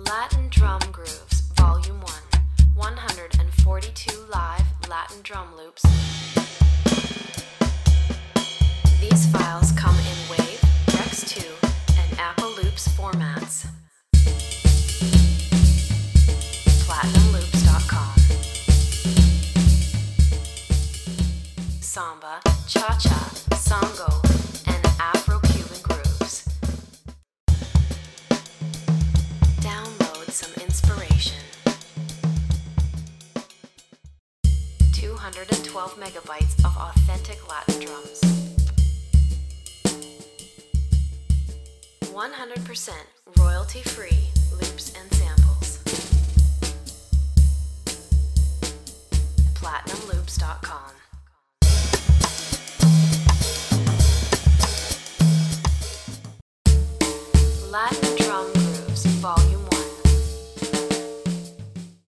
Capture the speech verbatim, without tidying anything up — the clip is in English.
Latin Drum Grooves, Volume one, one hundred forty-two live Latin drum loops. These files come in WAV, Rex two, and Apple Loops formats. platinum loops dot com. Samba, cha-cha, sango, and Afro-Cuban grooves. Download some inspiration. two hundred twelve megabytes of authentic Latin drums. one hundred percent royalty-free loops and samples. platinum loops dot com. Latin Drum Grooves, Vol.